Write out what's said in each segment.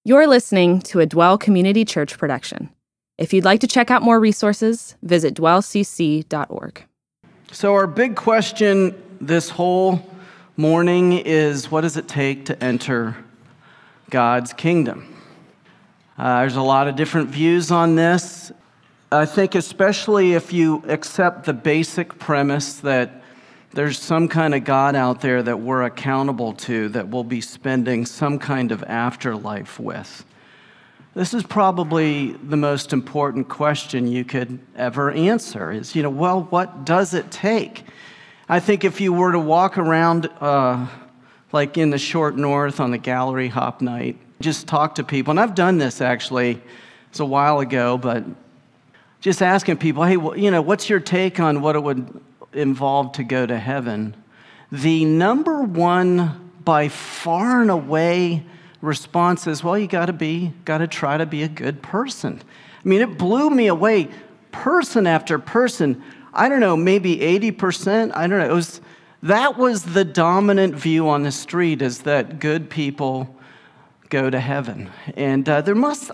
You're listening to a Dwell Community Church production. If you'd like to check out more resources, visit dwellcc.org. So our big question this whole morning is, what does it take to enter God's kingdom? There's a lot of different views on this. I think especially if you accept the basic premise that there's some kind of God out there that we're accountable to, that we'll be spending some kind of afterlife with. This is probably the most important question you could ever answer is, what does it take? I think if you were to walk around like in the short north on the gallery hop night, just talk to people, and I've done this actually, it's a while ago, but just asking people, hey, what's your take on what it would involve to go to heaven? The number one by far and away response is, well, you got to try to be a good person. I mean, it blew me away. Person after person, I don't know, maybe 80%, I don't know. That was the dominant view on the street, is that good people go to heaven. And there must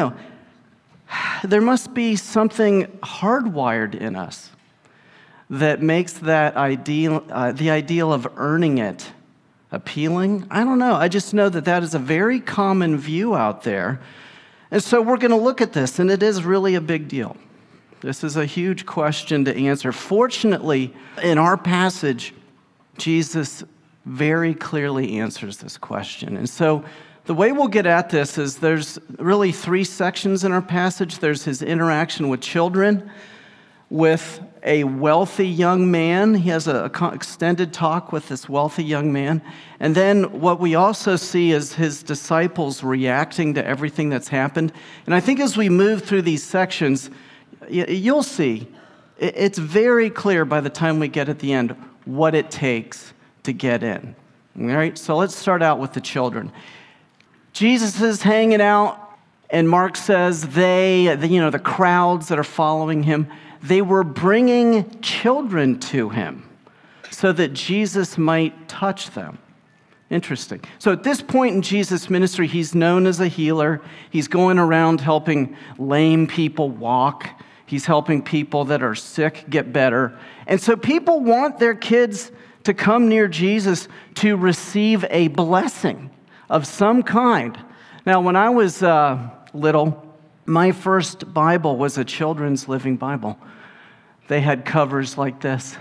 be something hardwired in us that makes that ideal, the ideal of earning it, appealing. I don't know. I just know that is a very common view out there. And so we're going to look at this, and it is really a big deal. This is a huge question to answer. Fortunately, in our passage, Jesus very clearly answers this question. And so the way we'll get at this is there's really three sections in our passage. There's his interaction with children, with a wealthy young man. He has an extended talk with this wealthy young man. And then what we also see is his disciples reacting to everything that's happened. And I think as we move through these sections, you'll see it's very clear by the time we get at the end what it takes to get in. All right, so let's start out with the children. Jesus is hanging out, and Mark says the crowds that are following him, they were bringing children to him so that Jesus might touch them. Interesting. So at this point in Jesus' ministry, he's known as a healer. He's going around helping lame people walk. He's helping people that are sick get better. And so people want their kids to come near Jesus to receive a blessing of some kind. Now, when I was little, my first Bible was a Children's Living Bible. They had covers like this.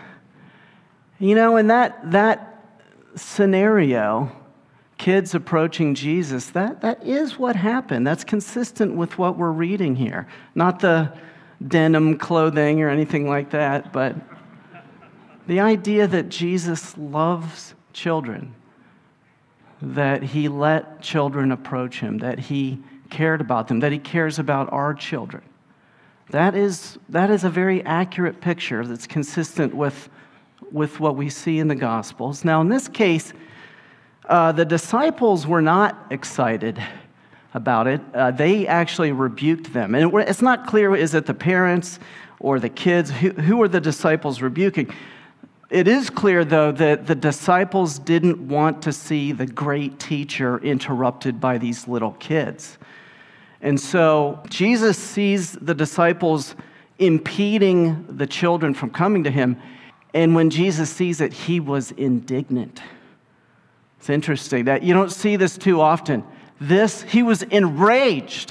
In that scenario, kids approaching Jesus, that is what happened. That's consistent with what we're reading here. Not the denim clothing or anything like that, but the idea that Jesus loves children, that he let children approach him, that he cared about them, that he cares about our children. That is a very accurate picture that's consistent with what we see in the Gospels. Now, in this case, the disciples were not excited about it. They actually rebuked them. And it's not clear, is it the parents or the kids? Who are the disciples rebuking? It is clear, though, that the disciples didn't want to see the great teacher interrupted by these little kids. And so Jesus sees the disciples impeding the children from coming to him. And when Jesus sees it, he was indignant. It's interesting that you don't see this too often. He was enraged.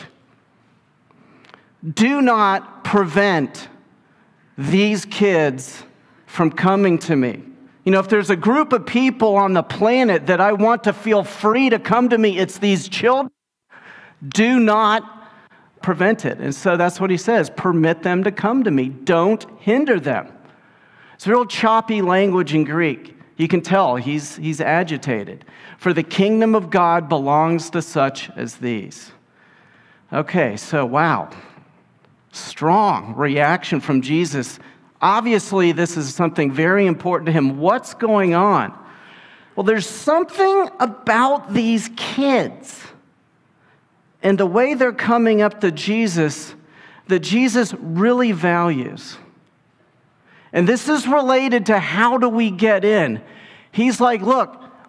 Do not prevent these kids from coming to me. If there's a group of people on the planet that I want to feel free to come to me, it's these children. Do not prevent it. And so that's what he says. Permit them to come to me. Don't hinder them. It's real choppy language in Greek. You can tell he's agitated. For the kingdom of God belongs to such as these. Okay, so wow. Strong reaction from Jesus. Obviously, this is something very important to him. What's going on? Well, there's something about these kids and the way they're coming up to Jesus that Jesus really values. And this is related to how do we get in. He's like, look,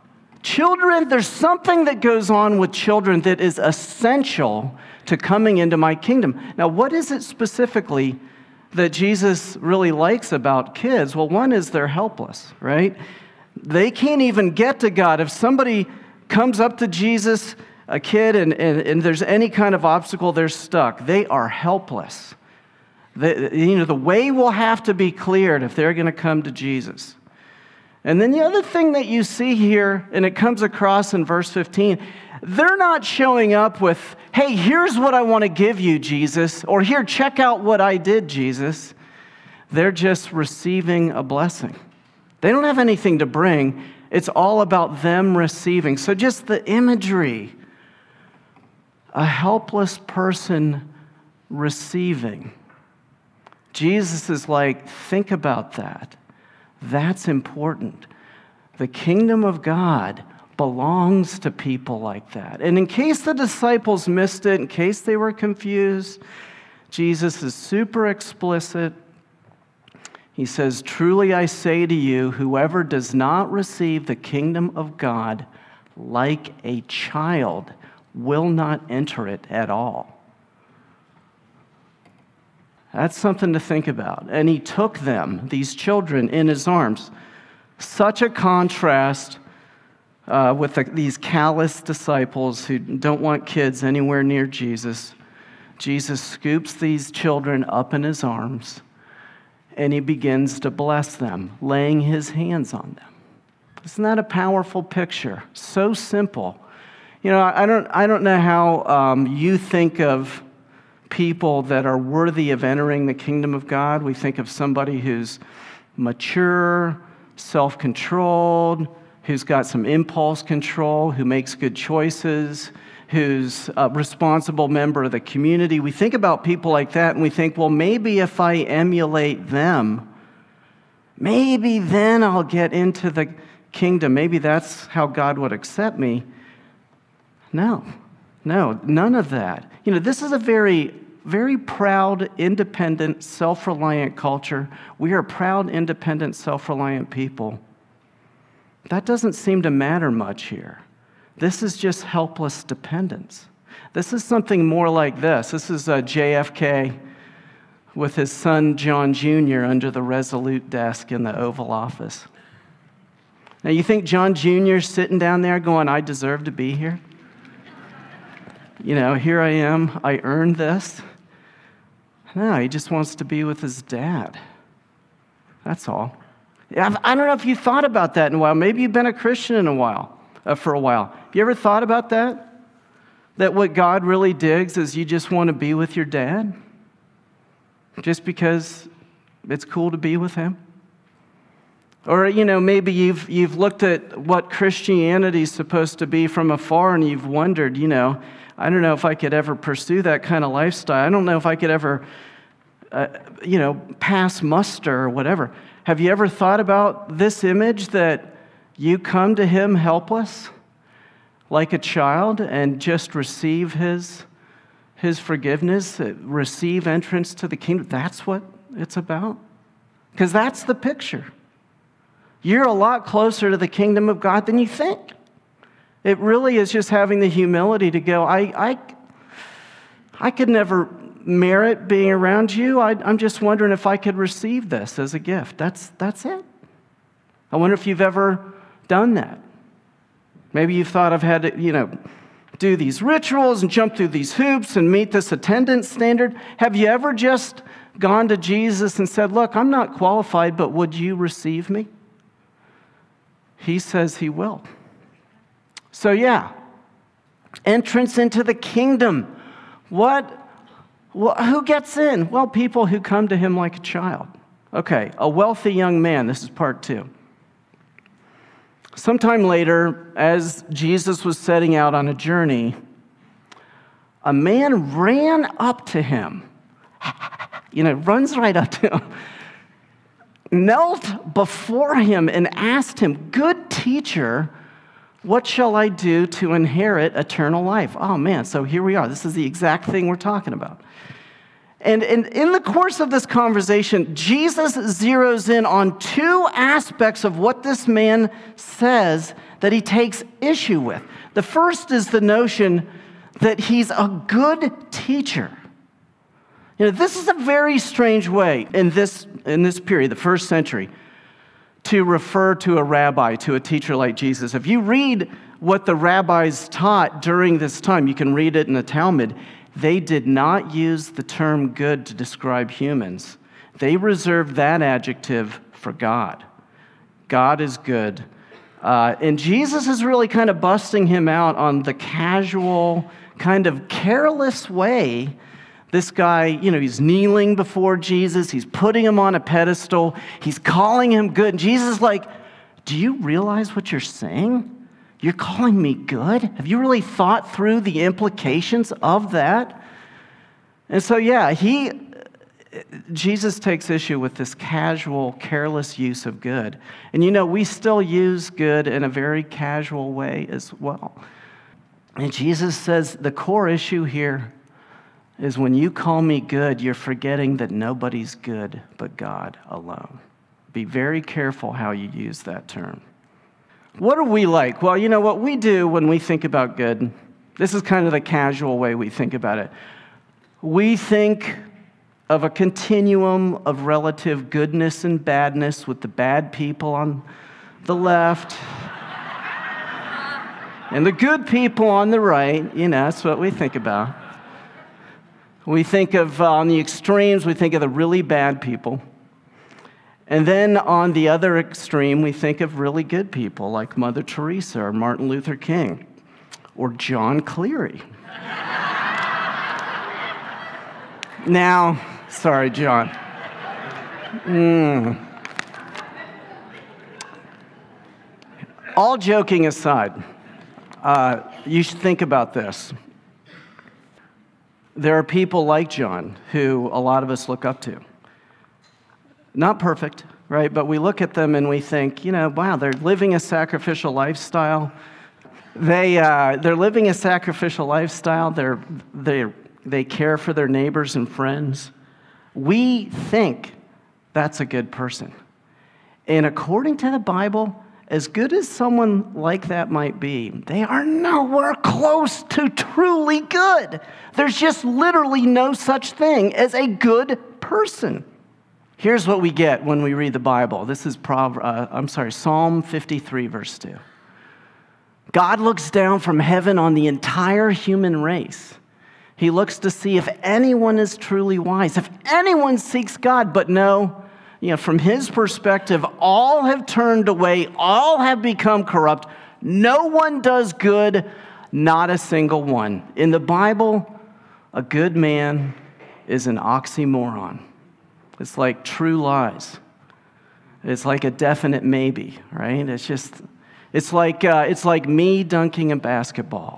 Children, there's something that goes on with children that is essential to coming into my kingdom. Now, what is it specifically that Jesus really likes about kids? Well, one is they're helpless, right? They can't even get to God. If somebody comes up to Jesus, a kid, and there's any kind of obstacle, they're stuck. They are helpless. The way will have to be cleared if they're going to come to Jesus. And then the other thing that you see here, and it comes across in verse 15, they're not showing up with, hey, here's what I want to give you, Jesus, or here, check out what I did, Jesus. They're just receiving a blessing. They don't have anything to bring. It's all about them receiving. So just the imagery, a helpless person receiving. Jesus is like, think about that. That's important. The kingdom of God belongs to people like that. And in case the disciples missed it, in case they were confused, Jesus is super explicit. He says, truly I say to you, whoever does not receive the kingdom of God like a child will not enter it at all. That's something to think about. And he took them, these children, in his arms. Such a contrast with these callous disciples who don't want kids anywhere near Jesus. Jesus scoops these children up in his arms, and he begins to bless them, laying his hands on them. Isn't that a powerful picture? So simple. You know, I don't know how you think of people that are worthy of entering the kingdom of God. We think of somebody who's mature, self-controlled, who's got some impulse control, who makes good choices, who's a responsible member of the community. We think about people like that and we think, well, maybe if I emulate them, maybe then I'll get into the kingdom. Maybe that's how God would accept me. No, none of that. You know, this is a very, very proud, independent, self-reliant culture. We are proud, independent, self-reliant people. That doesn't seem to matter much here. This is just helpless dependence. This is something more like this. This is JFK with his son John Jr. under the Resolute desk in the Oval Office. Now, you think John Jr. is sitting down there going, I deserve to be here? You know, here I am, I earned this. No, he just wants to be with his dad. That's all. I don't know if you thought about that in a while. Maybe you've been a Christian for a while. You ever thought about that? That what God really digs is you just want to be with your dad? Just because it's cool to be with him? Or, you know, maybe you've looked at what Christianity is supposed to be from afar and you've wondered, you know, I don't know if I could ever pursue that kind of lifestyle. I don't know if I could ever, pass muster or whatever. Have you ever thought about this image that you come to him helpless, like a child, and just receive his forgiveness, receive entrance to the kingdom? That's what it's about? Because that's the picture. You're a lot closer to the kingdom of God than you think. It really is just having the humility to go, I could never merit being around you. I'm just wondering if I could receive this as a gift. That's it. I wonder if you've ever done that. Maybe you've thought I've had to, do these rituals and jump through these hoops and meet this attendance standard. Have you ever just gone to Jesus and said, look, I'm not qualified, but would you receive me? He says he will. So yeah, entrance into the kingdom. Who gets in? Well, people who come to him like a child. Okay, a wealthy young man. This is part 2. Sometime later, as Jesus was setting out on a journey, a man ran up to him. Runs right up to him. Knelt before him and asked him, good teacher, what shall I do to inherit eternal life? Oh man, so here we are. This is the exact thing we're talking about. And in the course of this conversation, Jesus zeroes in on 2 aspects of what this man says that he takes issue with. The first is the notion that he's a good teacher. This is a very strange way in this period, the first century, to refer to a rabbi, to a teacher like Jesus. If you read what the rabbis taught during this time, you can read it in the Talmud, they did not use the term good to describe humans. They reserved that adjective for God. God is good. And Jesus is really kind of busting him out on the casual, kind of careless way. This guy, he's kneeling before Jesus. He's putting him on a pedestal. He's calling him good. And Jesus is like, do you realize what you're saying? You're calling me good? Have you really thought through the implications of that? And so, Jesus takes issue with this casual, careless use of good. And we still use good in a very casual way as well. And Jesus says the core issue here is when you call me good, you're forgetting that nobody's good but God alone. Be very careful how you use that term. What are we like? Well, what we do when we think about good, this is kind of the casual way we think about it. We think of a continuum of relative goodness and badness with the bad people on the left and the good people on the right. That's what we think about. We think of, on the extremes, we think of the really bad people. And then on the other extreme, we think of really good people like Mother Teresa or Martin Luther King or John Cleary. Now, sorry, John. All joking aside, you should think about this. There are people like John who a lot of us look up to. Not perfect, right? But we look at them and we think, wow, they're living a sacrificial lifestyle. They're living a sacrificial lifestyle. They care for their neighbors and friends. We think that's a good person. And according to the Bible, as good as someone like that might be, they are nowhere close to truly good. There's just literally no such thing as a good person. Here's what we get when we read the Bible. This is Psalm 53, verse 2. God looks down from heaven on the entire human race. He looks to see if anyone is truly wise, if anyone seeks God. But no, from his perspective, all have turned away, all have become corrupt. No one does good, not a single one. In the Bible, a good man is an oxymoron. It's like true lies. It's like a definite maybe, right? It's like me dunking a basketball.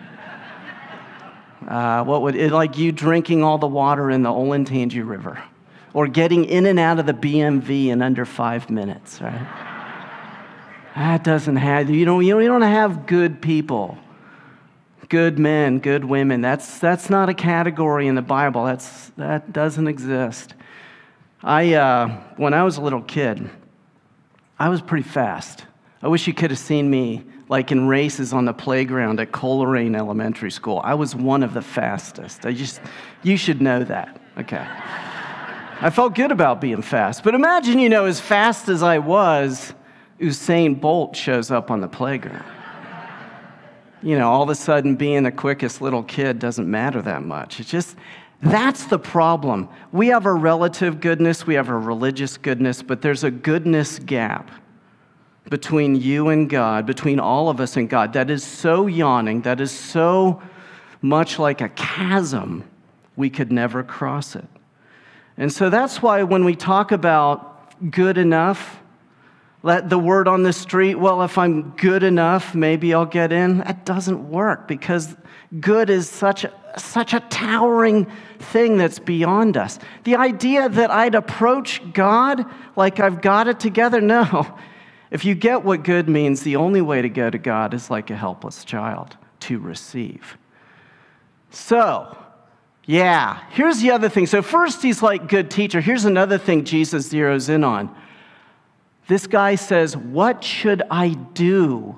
Like you drinking all the water in the Olentangy River, or getting in and out of the BMV in under 5 minutes, right? That doesn't have, you don't have good people, good men, good women. That's not a category in the Bible. That doesn't exist. When I was a little kid, I was pretty fast. I wish you could have seen me like in races on the playground at Coleraine Elementary School. I was one of the fastest. You should know that. Okay. I felt good about being fast. But imagine, as fast as I was, Usain Bolt shows up on the playground. All of a sudden being the quickest little kid doesn't matter that much. That's the problem. We have a relative goodness, we have a religious goodness, but there's a goodness gap between you and God, between all of us and God, that is so yawning, that is so much like a chasm, we could never cross it. And so that's why when we talk about good enough, the word on the street, well, if I'm good enough, maybe I'll get in, that doesn't work because good is such a towering thing that's beyond us. The idea that I'd approach God like I've got it together, no. If you get what good means, the only way to go to God is like a helpless child, to receive. So, here's the other thing. So first, he's like good teacher. Here's another thing Jesus zeroes in on. This guy says, what should I do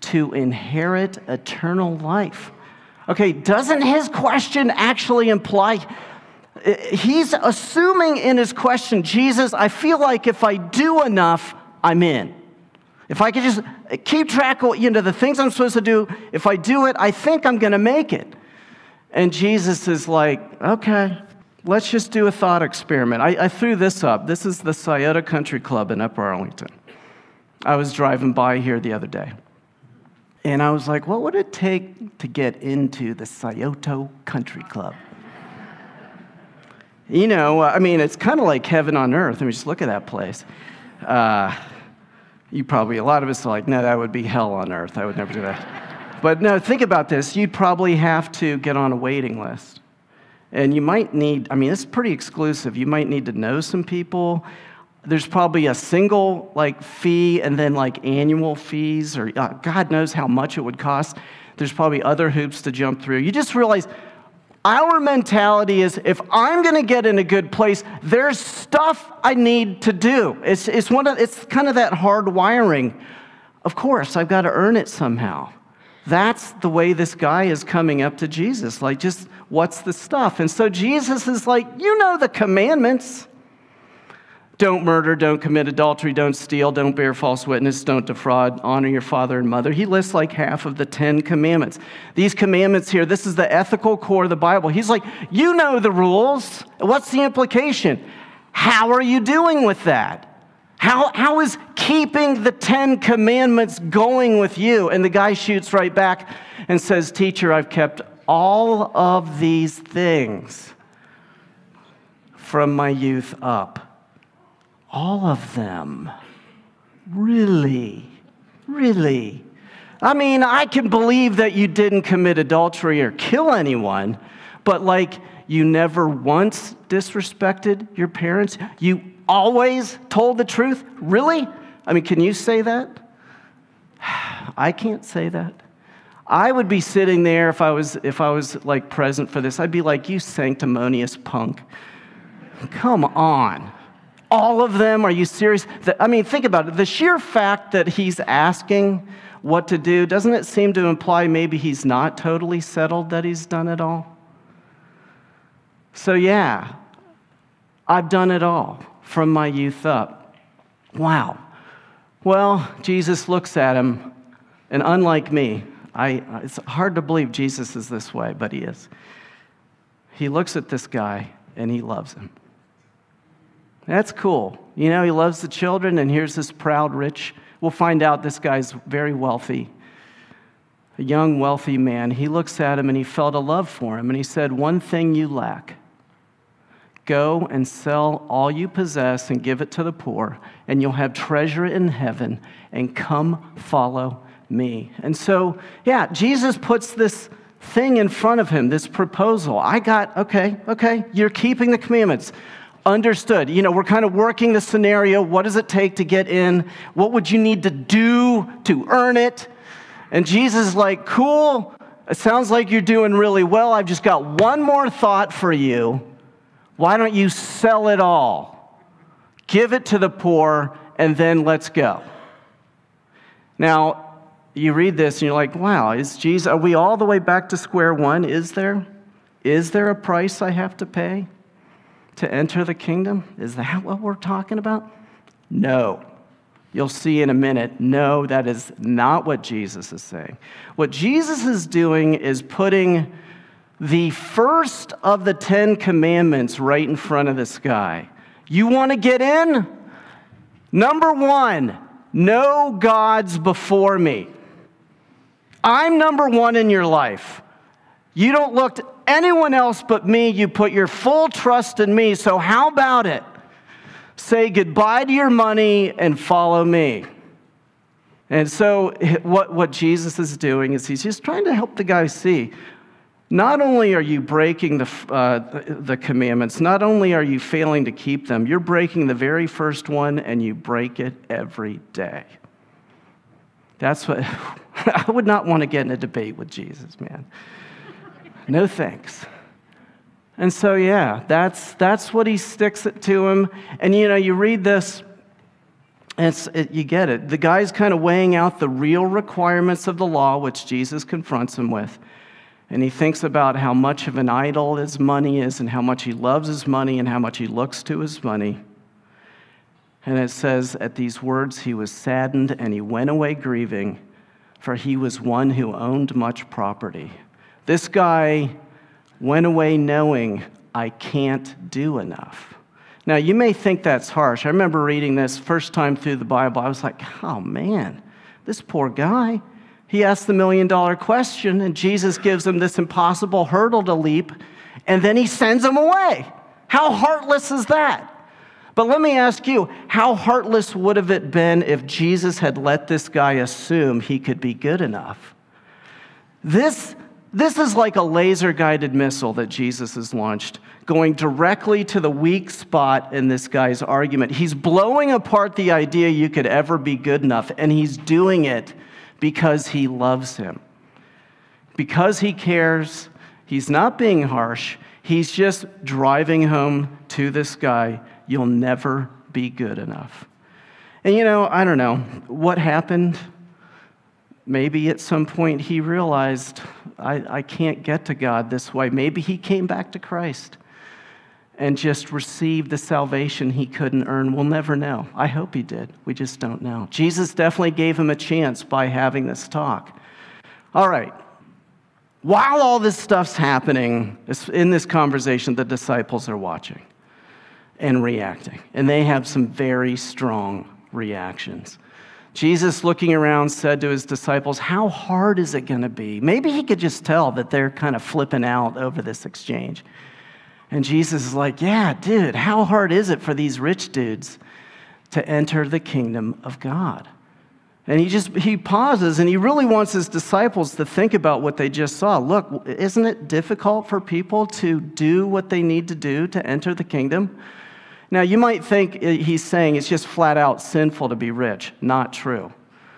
to inherit eternal life. Okay, doesn't his question actually imply, he's assuming in his question, Jesus, I feel like if I do enough, I'm in. If I could just keep track of the things I'm supposed to do, if I do it, I think I'm going to make it. And Jesus is like, okay, let's just do a thought experiment. I threw this up. This is the Scioto Country Club in Upper Arlington. I was driving by here the other day. And I was like, what would it take to get into the Scioto Country Club? It's kind of like heaven on earth. I mean, just look at that place. A lot of us are like, no, that would be hell on earth. I would never do that. But no, think about this. You'd probably have to get on a waiting list. And you might need, it's pretty exclusive. You might need to know some people. There's probably a single fee and then annual fees, or God knows how much it would cost. There's probably other hoops to jump through. You just realize our mentality is, if I'm going to get in a good place, there's stuff I need to do. It's kind of that hard wiring. Of course, I've got to earn it somehow. That's the way this guy is coming up to Jesus. Just what's the stuff? And so Jesus is like, the commandments. Don't murder, don't commit adultery, don't steal, don't bear false witness, don't defraud, honor your father and mother. He lists half of the 10 commandments. These commandments here, this is the ethical core of the Bible. He's like, you know the rules. What's the implication? How are you doing with that? How is keeping the 10 commandments going with you? And the guy shoots right back and says, teacher, I've kept all of these things from my youth up. All of them. Really? Really? I can believe that you didn't commit adultery or kill anyone, but you never once disrespected your parents? You always told the truth? Really? Can you say that? I can't say that. I would be sitting there if I was present for this. I'd be like, you sanctimonious punk. Come on. All of them? Are you serious? Think about it. The sheer fact that he's asking what to do, doesn't it seem to imply maybe he's not totally settled that he's done it all? So yeah, I've done it all from my youth up. Wow. Well, Jesus looks at him, and unlike me, it's hard to believe Jesus is this way, but he is. He looks at this guy, and he loves him. That's cool. He loves the children, and here's this proud, rich. We'll find out this guy's very wealthy, a young, wealthy man. He looks at him, and he felt a love for him, and he said, one thing you lack. Go and sell all you possess and give it to the poor, and you'll have treasure in heaven, and come follow me. And so, yeah, Jesus puts this thing in front of him, this proposal. Okay, you're keeping the commandments. Understood. We're kind of working the scenario. What does it take to get in? What would you need to do to earn it? And Jesus is like, cool. It sounds like you're doing really well. I've just got one more thought for you. Why don't you sell it all? Give it to the poor, and then let's go. Now, you read this, and you're like, wow, are we all the way back to square one? Is there a price I have to pay to enter the kingdom? Is that what we're talking about? No. You'll see in a minute, no, that is not what Jesus is saying. What Jesus is doing is putting the first of the 10 commandments right in front of this guy. You want to get in? Number 1, no gods before me. I'm number 1 in your life. You don't look to anyone else but me. You put your full trust in me. So how about it? Say goodbye to your money and follow me. And so what Jesus is doing is he's just trying to help the guy see, not only are you breaking the commandments, not only are you failing to keep them, you're breaking the very first one, and you break it every day. That's what I would not want to get in a debate with Jesus, man. No thanks. And so, yeah, that's what he sticks it to him. And, you read this, You get it. The guy's kind of weighing out the real requirements of the law, which Jesus confronts him with. And he thinks about how much of an idol his money is and how much he loves his money and how much he looks to his money. And it says, at these words, he was saddened and he went away grieving, for he was one who owned much property. This guy went away knowing, I can't do enough. Now, you may think that's harsh. I remember reading this first time through the Bible. I was like, oh man, this poor guy. He asked the $1 million question, and Jesus gives him this impossible hurdle to leap, and then he sends him away. How heartless is that? But let me ask you, how heartless would have it been if Jesus had let this guy assume he could be good enough? This is like a laser-guided missile that Jesus has launched, going directly to the weak spot in this guy's argument. He's blowing apart the idea you could ever be good enough, and he's doing it because he loves him. Because he cares, he's not being harsh. He's just driving home to this guy, you'll never be good enough. And I don't know what happened. Maybe at some point he realized, I can't get to God this way. Maybe he came back to Christ and just received the salvation he couldn't earn. We'll never know. I hope he did. We just don't know. Jesus definitely gave him a chance by having this talk. All right. While all this stuff's happening in this conversation, the disciples are watching and reacting. And they have some very strong reactions. Jesus, looking around, said to his disciples, how hard is it going to be? Maybe he could just tell that they're kind of flipping out over this exchange. And Jesus is like, yeah, dude, how hard is it for these rich dudes to enter the kingdom of God? And he pauses, and he really wants his disciples to think about what they just saw. Look, isn't it difficult for people to do what they need to do to enter the kingdom? Now, you might think he's saying it's just flat out sinful to be rich. Not true.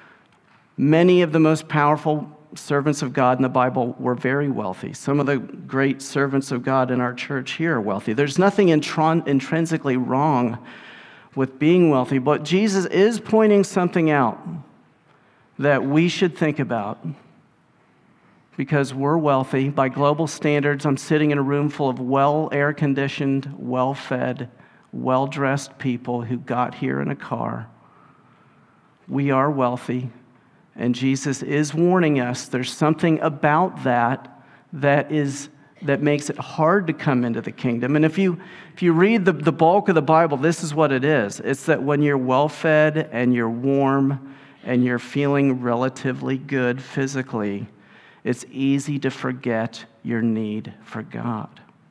Many of the most powerful servants of God in the Bible were very wealthy. Some of the great servants of God in our church here are wealthy. There's nothing intrinsically wrong with being wealthy, but Jesus is pointing something out that we should think about because we're wealthy. By global standards, I'm sitting in a room full of well-air-conditioned, well-fed, well-dressed people who got here in a car. We are wealthy, and Jesus is warning us there's something about that makes it hard to come into the kingdom. And if you read the bulk of the Bible, this is what it is. It's that when you're well-fed and you're warm and you're feeling relatively good physically, it's easy to forget your need for God.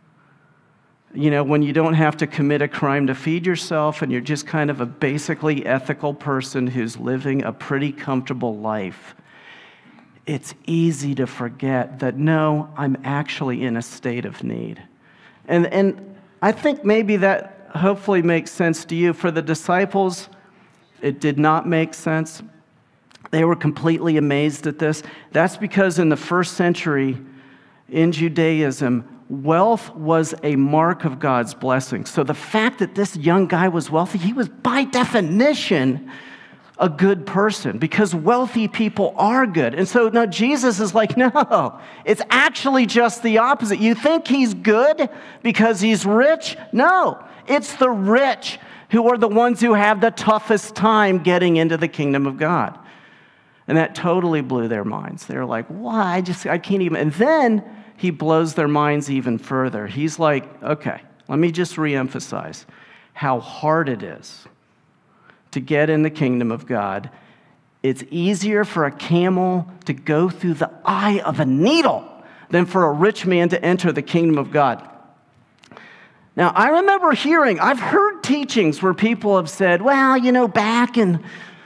When you don't have to commit a crime to feed yourself and you're just kind of a basically ethical person who's living a pretty comfortable life, it's easy to forget that, no, I'm actually in a state of need. And I think maybe that hopefully makes sense to you. For the disciples, it did not make sense. They were completely amazed at this. That's because in the first century, in Judaism, wealth was a mark of God's blessing. So the fact that this young guy was wealthy, he was by definition a good person because wealthy people are good. And so now Jesus is like, no, it's actually just the opposite. You think he's good because he's rich? No, it's the rich who are the ones who have the toughest time getting into the kingdom of God. And that totally blew their minds. They're like, why? I can't even. And then he blows their minds even further. He's like, okay, let me just reemphasize how hard it is to get in the kingdom of God. It's easier for a camel to go through the eye of a needle than for a rich man to enter the kingdom of God. Now, I remember I've heard teachings where people have said, well, back in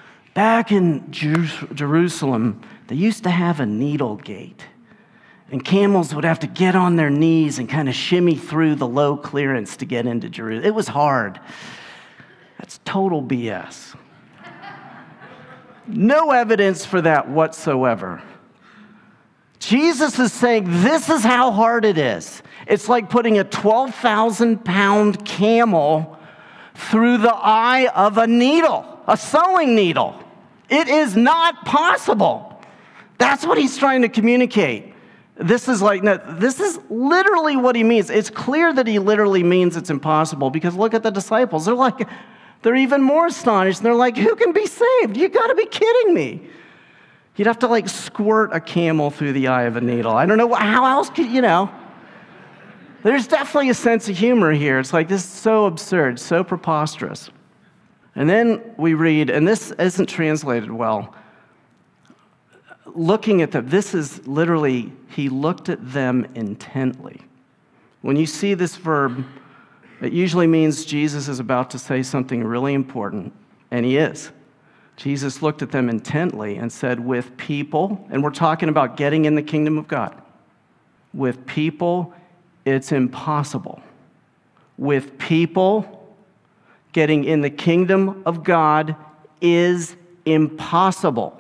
Jerusalem, they used to have a needle gate. And camels would have to get on their knees and kind of shimmy through the low clearance to get into Jerusalem. It was hard. That's total BS. No evidence for that whatsoever. Jesus is saying this is how hard it is. It's like putting a 12,000-pound camel through the eye of a needle. a sewing needle. It is not possible. That's what he's trying to communicate. This is literally what he means. It's clear that he literally means it's impossible, because look at the disciples. They're even more astonished. They're like, who can be saved? You got to be kidding me. You'd have to squirt a camel through the eye of a needle. I don't know, how else could, There's definitely a sense of humor here. It's like, this is so absurd, so preposterous. And then we read, and this isn't translated well, looking at them, this is literally, he looked at them intently. When you see this verb, it usually means Jesus is about to say something really important, and he is. Jesus looked at them intently and said, with people, and we're talking about getting in the kingdom of God. With people, it's impossible. With people, getting in the kingdom of God is impossible.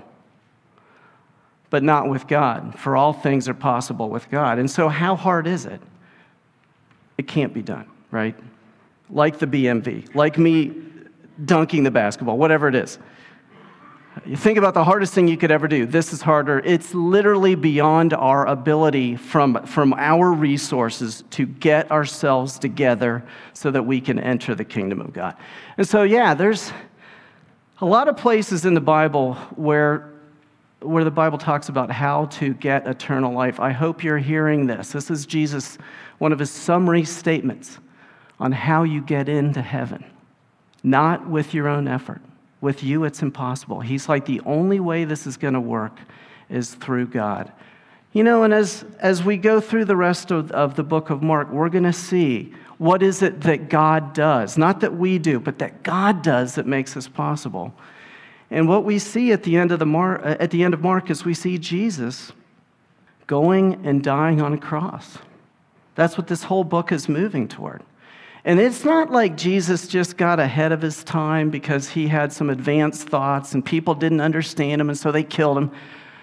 But not with God, for all things are possible with God. And so how hard is it? It can't be done, right? Like the BMV, like me dunking the basketball, whatever it is. You think about the hardest thing you could ever do. This is harder. It's literally beyond our ability from our resources to get ourselves together so that we can enter the kingdom of God. And so, there's a lot of places in the Bible where the Bible talks about how to get eternal life. I hope you're hearing this. This is Jesus, one of his summary statements on how you get into heaven. Not with your own effort. With you, it's impossible. He's like, the only way this is going to work is through God. And as we go through the rest of the book of Mark, we're going to see what is it that God does. Not that we do, but that God does that makes this possible. And what we see at the end of Mark is we see Jesus going and dying on a cross. That's what this whole book is moving toward. And it's not like Jesus just got ahead of his time because he had some advanced thoughts and people didn't understand him and so they killed him.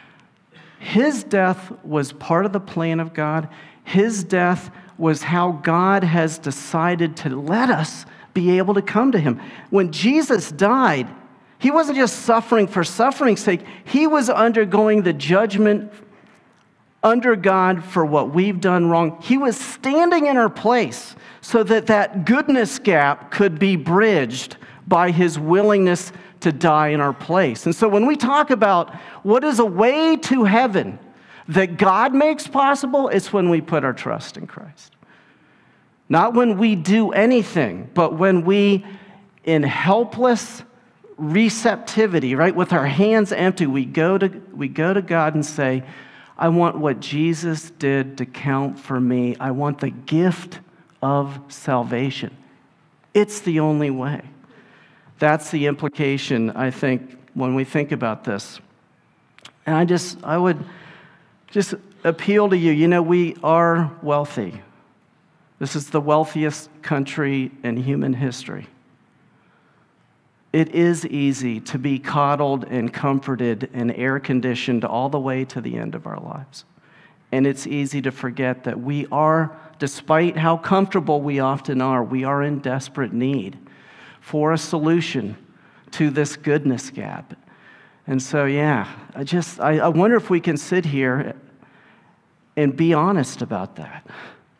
His death was part of the plan of God. His death was how God has decided to let us be able to come to him. When Jesus died, he wasn't just suffering for suffering's sake. He was undergoing the judgment under God for what we've done wrong. He was standing in our place so that goodness gap could be bridged by his willingness to die in our place. And so when we talk about what is a way to heaven that God makes possible, it's when we put our trust in Christ. Not when we do anything, but when we, in helpless receptivity, right, with our hands empty, we go to God and say, I want what Jesus did to count for me. I want the gift of salvation. It's the only way. That's the implication, I think, when we think about this. And I would just appeal to you. We are wealthy. This is the wealthiest country in human history. It is easy to be coddled and comforted and air-conditioned all the way to the end of our lives. And it's easy to forget that we are, despite how comfortable we often are, we are in desperate need for a solution to this goodness gap. And so, I wonder if we can sit here and be honest about that.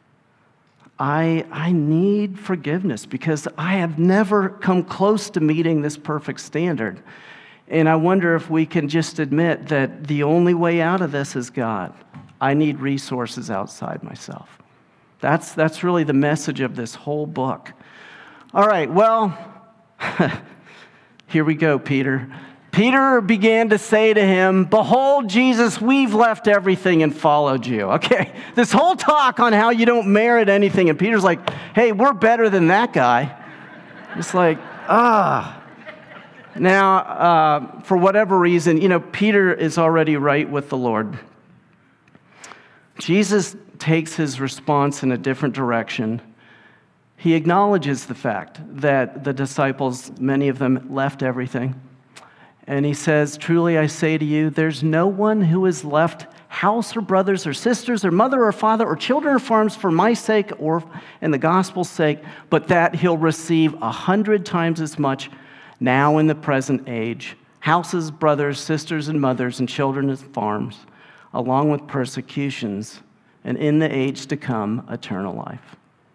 I need forgiveness because I have never come close to meeting this perfect standard. And I wonder if we can just admit that the only way out of this is God. I need resources outside myself. That's really the message of this whole book. All right, well, here we go, Peter. Peter began to say to him, behold, Jesus, we've left everything and followed you. Okay, this whole talk on how you don't merit anything. And Peter's like, hey, we're better than that guy. It's like, Now, for whatever reason, Peter is already right with the Lord. Jesus takes his response in a different direction. He acknowledges the fact that the disciples, many of them, left everything. And he says, truly I say to you, there's no one who has left house or brothers or sisters or mother or father or children or farms for my sake or in the gospel's sake, but that he'll receive 100 times as much now in the present age, houses, brothers, sisters, and mothers, and children and farms, along with persecutions, and in the age to come, eternal life.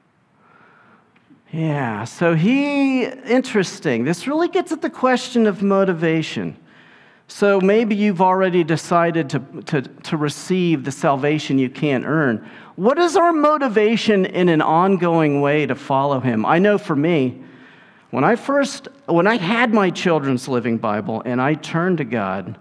Yeah, so interesting. This really gets at the question of motivation. So maybe you've already decided to receive the salvation you can't earn. What is our motivation in an ongoing way to follow him? I know for me, when I had my Children's Living Bible and I turned to God,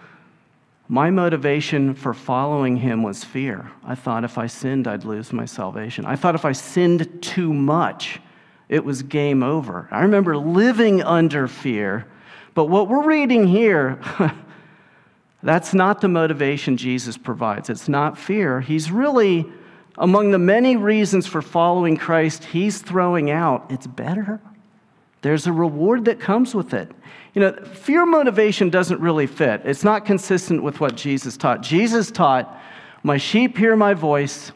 my motivation for following him was fear. I thought if I sinned, I'd lose my salvation. I thought if I sinned too much, it was game over. I remember living under fear, but what we're reading here, that's not the motivation Jesus provides. It's not fear. He's really, among the many reasons for following Christ, he's throwing out, it's better. There's a reward that comes with it. Fear motivation doesn't really fit. It's not consistent with what Jesus taught. Jesus taught, my sheep hear my voice,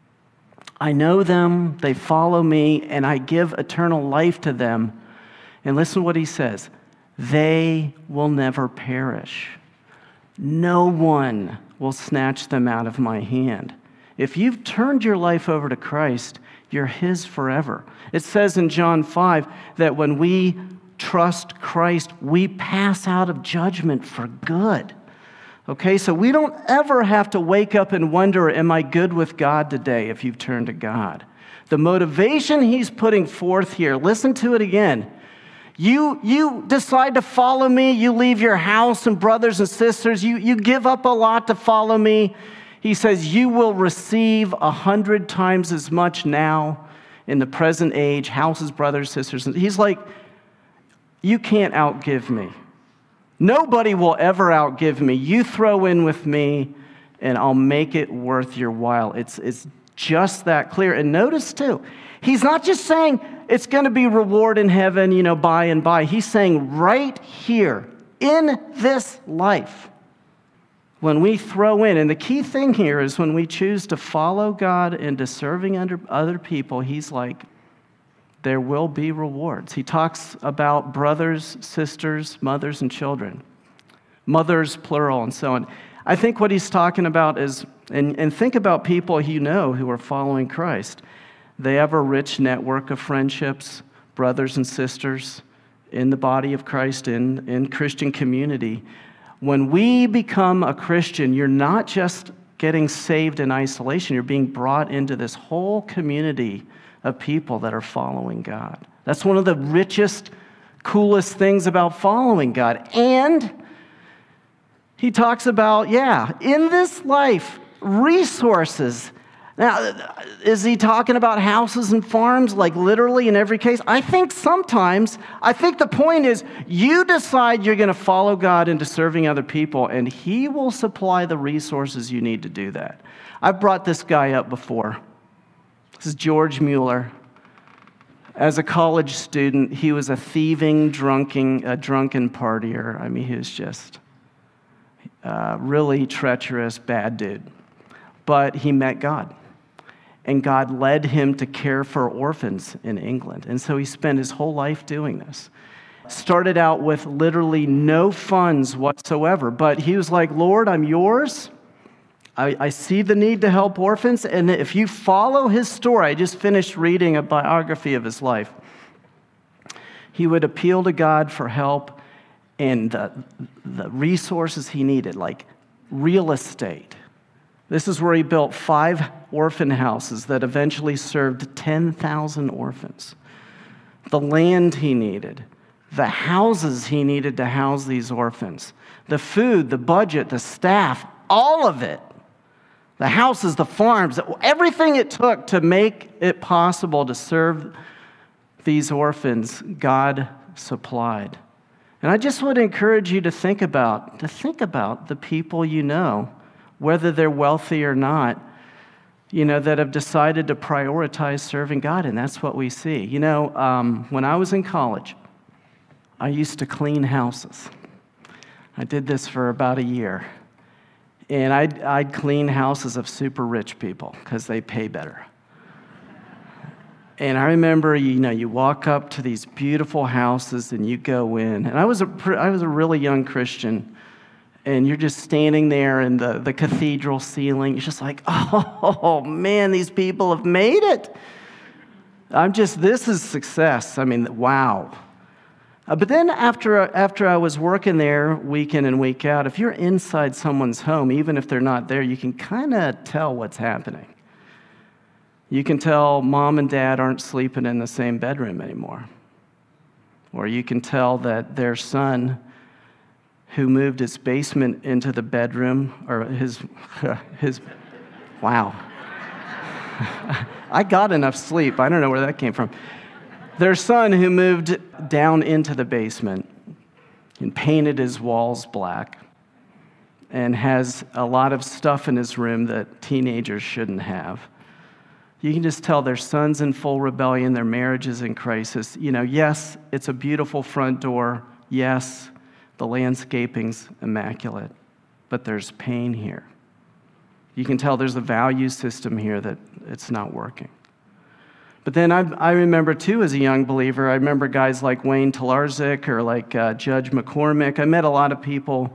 I know them, they follow me, and I give eternal life to them. And listen to what he says. They will never perish. No one will snatch them out of my hand. If you've turned your life over to Christ, you're his forever. It says in John 5 that when we trust Christ, we pass out of judgment for good. Okay, so we don't ever have to wake up and wonder, am I good with God today if you've turned to God? The motivation he's putting forth here, listen to it again. You decide to follow me, you leave your house and brothers and sisters, you give up a lot to follow me. He says, you will receive 100 times as much now in the present age, houses, brothers, sisters. He's like, you can't outgive me. Nobody will ever outgive me. You throw in with me, and I'll make it worth your while. It's just that clear. And notice, too, he's not just saying it's going to be reward in heaven, by and by. He's saying right here, in this life, when we throw in, and the key thing here is when we choose to follow God into serving under other people, he's like, there will be rewards. He talks about brothers, sisters, mothers, and children. Mothers, plural, and so on. I think what he's talking about is, and think about people who are following Christ. They have a rich network of friendships, brothers and sisters in the body of Christ, in Christian community. When we become a Christian, you're not just getting saved in isolation. You're being brought into this whole community of people that are following God. That's one of the richest, coolest things about following God. And he talks about, in this life, resources. Now, is he talking about houses and farms, like literally in every case? I think the point is you decide you're going to follow God into serving other people, and he will supply the resources you need to do that. I've brought this guy up before. This is George Mueller. As a college student, he was a thieving, drunken partier. I mean, he was just really treacherous, bad dude. But he met God. And God led him to care for orphans in England. And so he spent his whole life doing this. Started out with literally no funds whatsoever. But he was like, Lord, I'm yours. I see the need to help orphans, and if you follow his story, I just finished reading a biography of his life. He would appeal to God for help and the resources he needed, like real estate. This is where he built 5 orphan houses that eventually served 10,000 orphans. The land he needed, the houses he needed to house these orphans, the food, the budget, the staff, all of it. The houses, the farms, everything it took to make it possible to serve these orphans, God supplied. And I just would encourage you to think about the people whether they're wealthy or not, that have decided to prioritize serving God, and that's what we see. When I was in college, I used to clean houses. I did this for about a year. And I'd clean houses of super rich people because they pay better. And I remember, you walk up to these beautiful houses and you go in. And I was a really young Christian. And you're just standing there in the cathedral ceiling. You're just like, oh, man, these people have made it. This is success. I mean, wow. But then after I was working there week in and week out, if you're inside someone's home, even if they're not there, you can kind of tell what's happening. You can tell mom and dad aren't sleeping in the same bedroom anymore. Or you can tell that their son, who moved his basement into the bedroom, or his wow. I got enough sleep. I don't know where that came from. Their son, who moved down into the basement and painted his walls black and has a lot of stuff in his room that teenagers shouldn't have. You can just tell their son's in full rebellion, their marriage is in crisis. Yes, it's a beautiful front door. Yes, the landscaping's immaculate, but there's pain here. You can tell there's a value system here that it's not working. But then I remember, too, as a young believer, I remember guys like Wayne Talarczyk or like Judge McCormick. I met a lot of people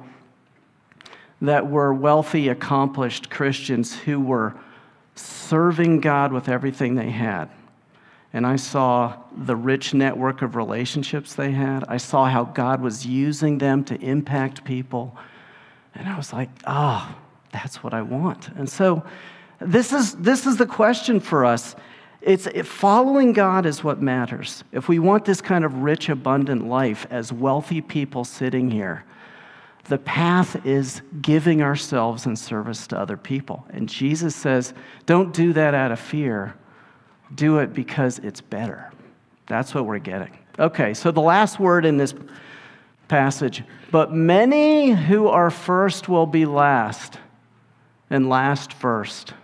that were wealthy, accomplished Christians who were serving God with everything they had. And I saw the rich network of relationships they had. I saw how God was using them to impact people. And I was like, that's what I want. And so this is the question for us. Following God is what matters. If we want this kind of rich, abundant life as wealthy people sitting here, the path is giving ourselves in service to other people. And Jesus says, don't do that out of fear. Do it because it's better. That's what we're getting. Okay, so the last word in this passage, but many who are first will be last, and last first.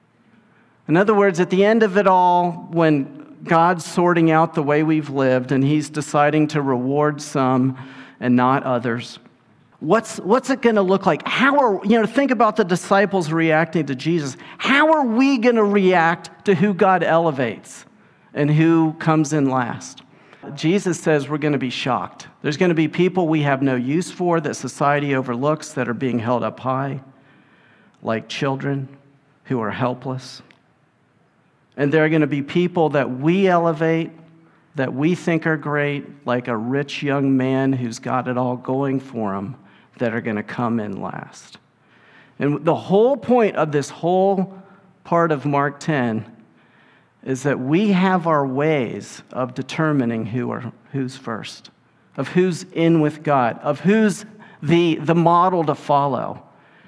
In other words, at the end of it all, when God's sorting out the way we've lived and he's deciding to reward some and not others, what's it going to look like? Think about the disciples reacting to Jesus. How are we going to react to who God elevates and who comes in last? Jesus says we're going to be shocked. There's going to be people we have no use for that society overlooks that are being held up high, like children who are helpless. And there are going to be people that we elevate, that we think are great, like a rich young man who's got it all going for him, that are going to come in last. And the whole point of this whole part of Mark 10 is that we have our ways of determining who's first, of who's in with God, of who's the model to follow.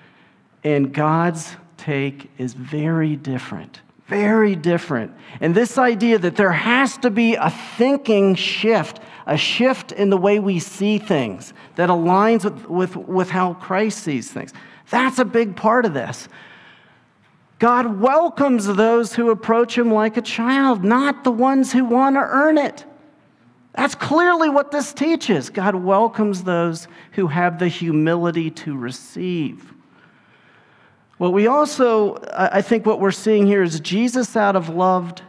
And God's take is very different. Very different. And this idea that there has to be a thinking shift, a shift in the way we see things that aligns with how Christ sees things. That's a big part of this. God welcomes those who approach him like a child, not the ones who want to earn it. That's clearly what this teaches. God welcomes those who have the humility to receive. Well, I think what we're seeing here is Jesus out of love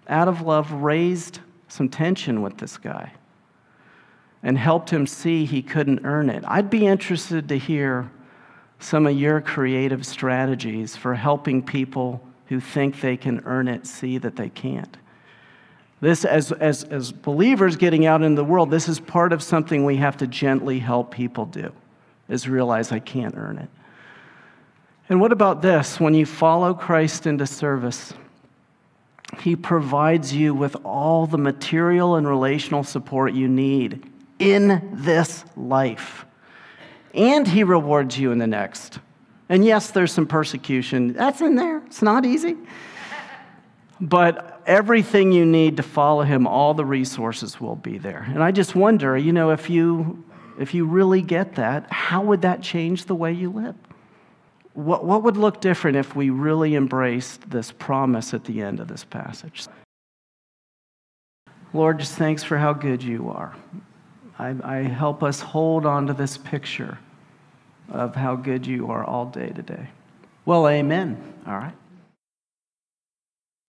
raised some tension with this guy and helped him see he couldn't earn it. I'd be interested to hear some of your creative strategies for helping people who think they can earn it see that they can't. This, as believers getting out in the world, this is part of something we have to gently help people do, is realize I can't earn it. And what about this? When you follow Christ into service, he provides you with all the material and relational support you need in this life. And he rewards you in the next. And yes, there's some persecution. That's in there. It's not easy. But everything you need to follow him, all the resources will be there. And I just wonder, if you really get that, how would that change the way you live? What would look different if we really embraced this promise at the end of this passage? Lord, just thanks for how good you are. I help us hold on to this picture of how good you are all day today. Well, amen. All right.